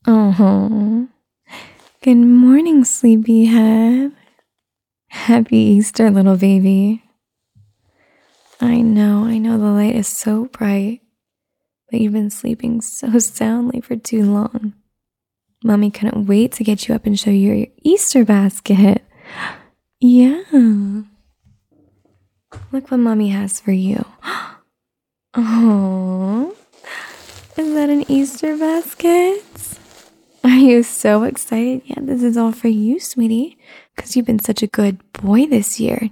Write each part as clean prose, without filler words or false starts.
Oh, good morning, sleepyhead. Happy Easter, little baby. I know the light is so bright, but you've been sleeping so soundly for too long. Mommy couldn't wait to get you up and show you your Easter basket. Yeah. Look what Mommy has for you. Oh, is that an Easter basket? Are you so excited? Yeah, this is all for you, sweetie, because you've been such a good boy this year.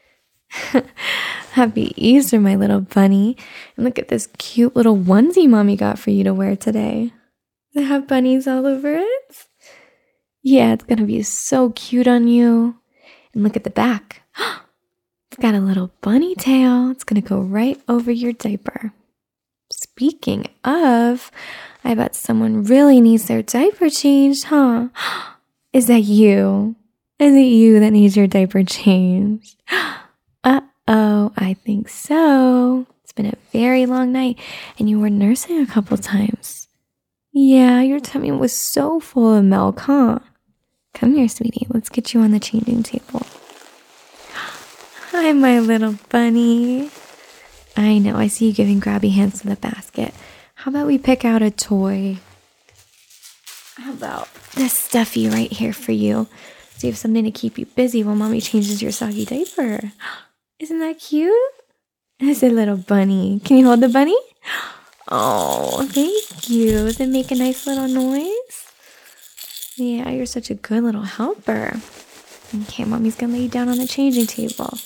Happy Easter, my little bunny. And look at this cute little onesie Mommy got for you to wear today. Does it have bunnies all over it? Yeah, it's gonna be so cute on you. And look at the back. It's got a little bunny tail. It's gonna go right over your diaper. Speaking of, I bet someone really needs their diaper changed, huh? Is that you? Is it you that needs your diaper changed? Uh-oh, I think so. It's been a very long night, and you were nursing a couple times. Yeah, your tummy was so full of milk, huh? Come here, sweetie. Let's get you on the changing table. Hi, my little bunny. I know, I see you giving grabby hands to the basket. How about we pick out a toy? How about this stuffy right here for you? So you have something to keep you busy while Mommy changes your soggy diaper. Isn't that cute? It's a little bunny. Can you hold the bunny? Oh, thank you. Does it make a nice little noise? Yeah, you're such a good little helper. Okay, Mommy's gonna lay you down on the changing table.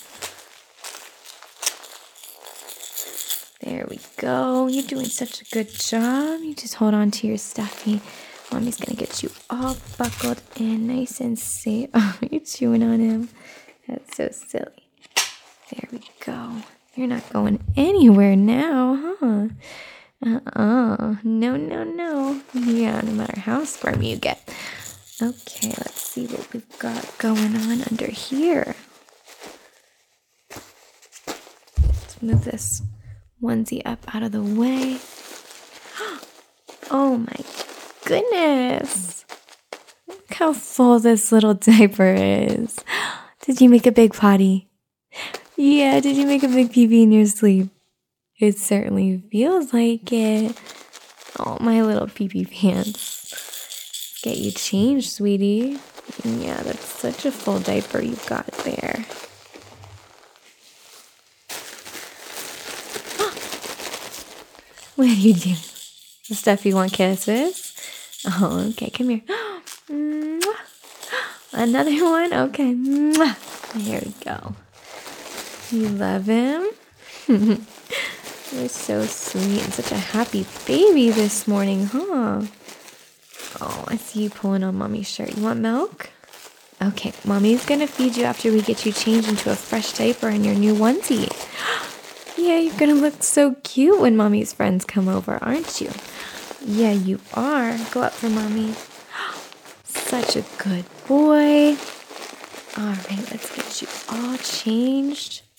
There we go. You're doing such a good job. You just hold on to your stuffy. Mommy's gonna get you all buckled in, nice and safe. Oh, you're chewing on him. That's so silly. There we go. You're not going anywhere now, huh? No. Yeah, no matter how squirmy you get. Okay, let's see what we've got going on under here. Let's move this onesie up out of the way. Oh my goodness. Look how full this little diaper is. Did you make a big potty? Yeah, did you make a big pee-pee in your sleep? It certainly feels like it. Oh, my little pee-pee pants. Get you changed, sweetie. Yeah, that's such a full diaper you've got there. What are you doing? Stuffy want kisses? Oh, okay, come here. Another one? Okay. Here we go. You love him? You're so sweet and such a happy baby this morning, huh? Oh, I see you pulling on Mommy's shirt. You want milk? Okay, Mommy's gonna feed you after we get you changed into a fresh diaper and your new onesie. Yeah, you're gonna look so cute when Mommy's friends come over, aren't you? Yeah, you are. Go up for Mommy. Such a good boy. All right, let's get you all changed.